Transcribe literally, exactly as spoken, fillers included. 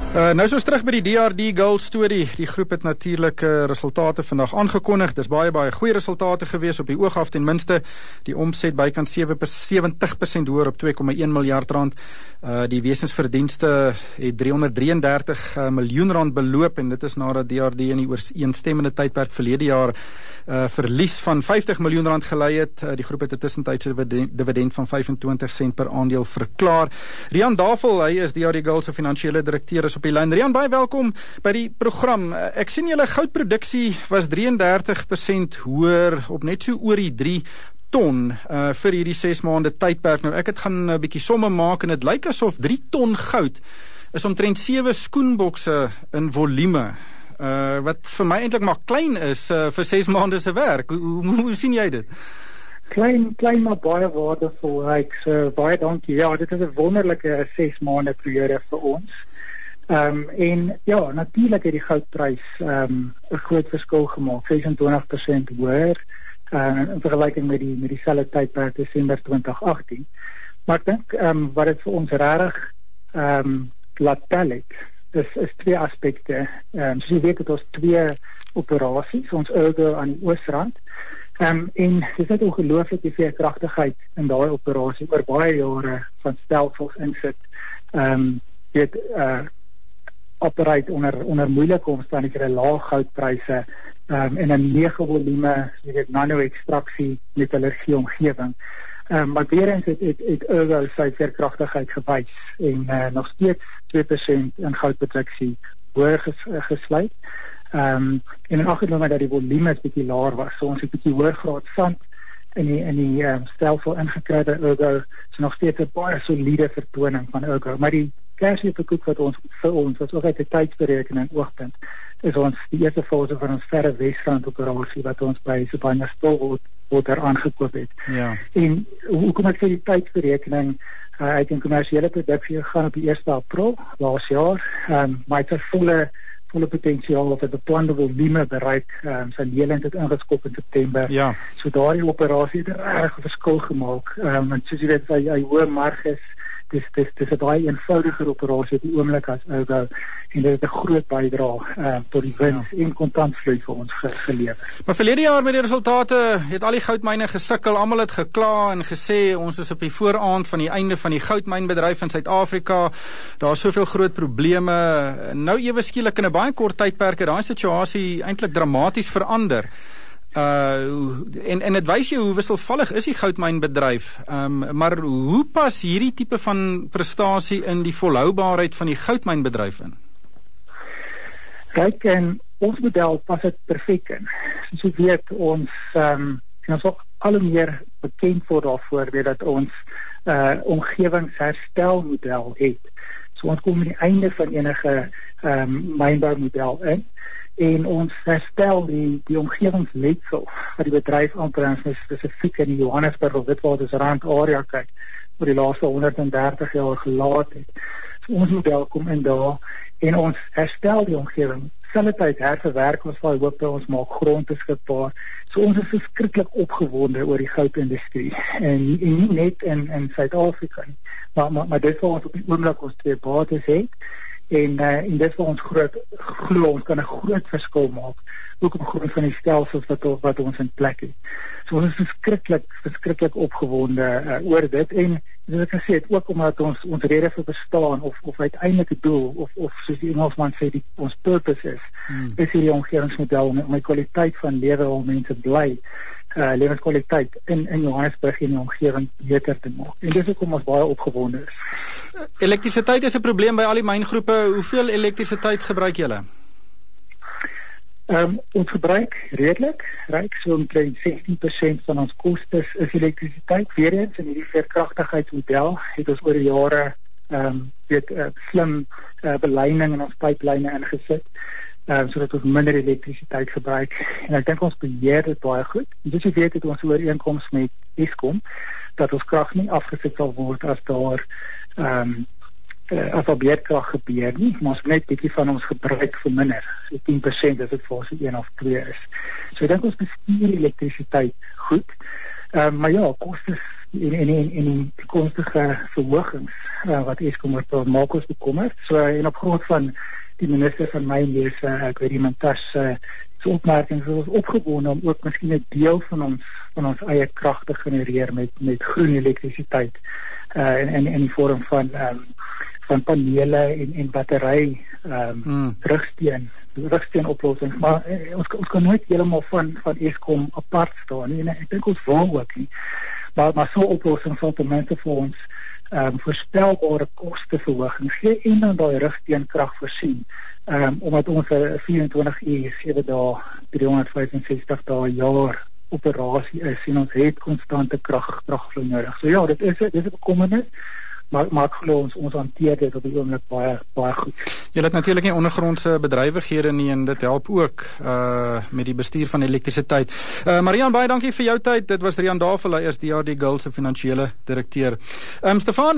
Uh, nou soos terug by die D R D Gold storie, die groep het natuurlik uh, resultate vandag aangekondig. Dis baie baie goeie resultate gewees op die oog af ten minste. Die omset bykans sewentig persent hoër op twee komma een miljard rand. Uh, die wesensverdienste het driehonderd drieëndertig uh, miljoen rand beloop en dit is nadat D R D in die ooreenstemmende tydperk verlede jaar Uh, verlies van vyftig miljoen rand gelei het. Uh, die groep het 'n tussentydse dividend van vyfentwintig sent per aandeel verklaar. Rian Davel, hy is D R D Gold se finansiële direkteur is op die lyn. Rian, baie welkom by die program. Uh, ek sien julle goudproduksie was drieëndertig persent hoër op net so oor die drie ton uh, vir hierdie ses maande tydperk. Nou ek het gaan 'n bietjie somme maak en dit lyk asof drie ton goud is omtrent sewe skoenbokse in volume. Uh, wat vir my eintlik maar klein is uh, vir ses maande se werk. Hoe, hoe, hoe sien jy dit? Klein, klein maar baie waardevol. Ryk, so baie dankie. Ja, dit is 'n wonderlike ses maande periode vir ons. Um, en ja, natuurlik het die goudprys um, 'n groot verskil gemaak, sesentwintig persent hoër uh, in vergelyking met die met dieselfde tydperk Desember twintig agtien. Maar ek dink um, wat dit vir ons regtig um, laat tel het, is is twee aspekte. Ehm um, so jy weet dit ons twee operasies, ons Ergo aan die Oosrand. Ehm um, en dis net ongelooflike veerkragtigheid in daai operasie oor baie jare van stelsels insit. Ehm um, weet uh operate onder onder moeilike omstandighede, lae goudpryse, ehm um, en 'n lege volume, jy weet nano-ekstraksie metallurgie omgewing. Ehm um, maar weer eens het het, het Ergo sy veerkragtigheid gewys en uh, nog steeds twee persent in goudproduksie hoër ges, gesluit. Ehm um, en in aggenome dat die volume 'n bietjie laer was, so ons het 'n bietjie hoër graad sand in die in die um, stelsel ingekry by Ergo, so nog steeds 'n baie soliede vertoning van Ergo. Maar die kersie op die koek wat ons vir ons was ook uit 'n tydsberekening oogpunt, is ons die eerste fase van ons verre Wesrand operasie wat ons by Sibanye-Stillwater aangekoop het. Ja. En hoekom ek sê die tydsberekening, Uh, uit 'n kommersiële produksie gegaan op die eerste April laas jaar, um, maar het 'n volle volle potensiaal of 'n beplande volume bereik. Um, sy lening het ingeskop in September. Ja. So daardie operasie het 'n regtig verskil gemaak. Um, en soos jy weet, hy, hy hoë marges, dis dis dis 'n baie eenvoudiger operasie op die oomblik as Ergo en dit het 'n groot bydrae uh, tot die wins ja. en kontantvloei vir ons ge gelewer. Maar verlede jaar met die resultate het al die goudmyne gesukkel, almal het gekla en gesê ons is op die vooraand van die einde van die goudmynbedryf in Suid-Afrika. Daar's soveel groot probleme. Nou ewe skielik in 'n baie kort tydperk het daai situasie eintlik dramaties verander. Uh en en dit wys jou hoe wisselvallig is die goudmynbedryf. Um maar hoe pas hierdie tipe van prestasie in die volhoubaarheid van die goudmynbedryf in? Kyk, en ons model pas dit perfek in. Soos jy weet, ons um en ons ook al hoe meer bekend word daarvoor weet dat ons uh omgewingsherstelmodel het. So ons kom aan die einde van enige um mynboumodel in. En ons herstel die, die omgewingsletsel wat die bedryf amper spesifiek in die Johannesburg of Witwatersrand area kyk, oor die laaste honderddertig jaar gelaat het. So ons model kom in daar en ons herstel die omgewing. Selfde tyd herverwerk ons baie hoop dat ons maak grond beskikbaar. So ons is verskriklik opgewonde oor die goudindustrie en, en nie net in in Suid-Afrika nie, maar maar maar dit waar ons op die oomblik ons twee bates het. En uh, en dit vir ons groot glo ons kan 'n groot verskil maak ook op grond van die stelsels wat wat ons in plek het. So ons is verskriklik verskriklik opgewonde uh, oor dit en soos ek gesê het ook omdat ons ons rede vir bestaan of of uiteindelike doel of of soos die Engelsman sê die ons purpose is hmm. is hierdie omgewingsmodel om my kwaliteit van lewe waar mense bly uh, lewenskwaliteit in in Johannesburg en die omgewing beter te maak. En dis hoekom ons baie opgewonde is. Elektrisiteit is 'n probleem by al die myngroepe. Hoeveel elektrisiteit gebruik julle? Um, ons gebruik redelik, ryk so omtrent sestien persent van ons kostes is elektrisiteit. Weer eens in hierdie veerkragtigheidsmodel het ons oor die jare um, weet, uh, slim uh, belyning in ons pyplyne ingesit, um, sodat ons minder elektrisiteit gebruik. En ek dink ons beheer dit baie goed. En dus jy weet het ons ooreenkoms met Eskom dat ons krag nie afgesit sal word as daar Ehm um, uh, as al beheerkrag gebeur nie, maar ons net bietjie van ons gebruik verminder. So tien persent as dit fase een of twee is. So ek dink ons bestuur elektrisiteit goed. Ehm um, maar ja, kostes en en en, en die toekomstige verhogings uh, wat Eskom het, maak ons bekommerd. So en op grond van die minister van mynwese, uh, ek weet die Mantas uh, se opmerkings, is ons opgewonde om ook miskien 'n deel van ons van ons eie krag te genereer met met groen elektrisiteit uh, in in in die vorm van um, van panele en en battery um, mm. rugsteen rugsteenoplossings, maar eh, ons ons kan nooit heeltemal van van Eskom apart staan nie, en ek dink ons wil ook nie, maar maar so 'n oplossing sal ten minste vir ons ehm um, voorspelbare kosteverhogings gee en dan daai rugsteenkrag voorsien, ehm um, omdat ons 'n vyf en twintig uur sewe dae driehonderdvyfensestig dae jaar operasie is en ons het konstante krag kragvloei nodig. So ja, dit is 'n dis 'n bekommernis. Maar maar ek glo ons ons hanteer dit op die oomblik baie baie goed. Jy het natuurlik nie ondergrondse bedrywighede nie en dit help ook uh met die bestuur van elektrisiteit. Uh Marian, baie dankie vir jou tyd. Dit was Rian Davel, hy is D R D Gold se finansiële direkteur. Ehm um, Stefan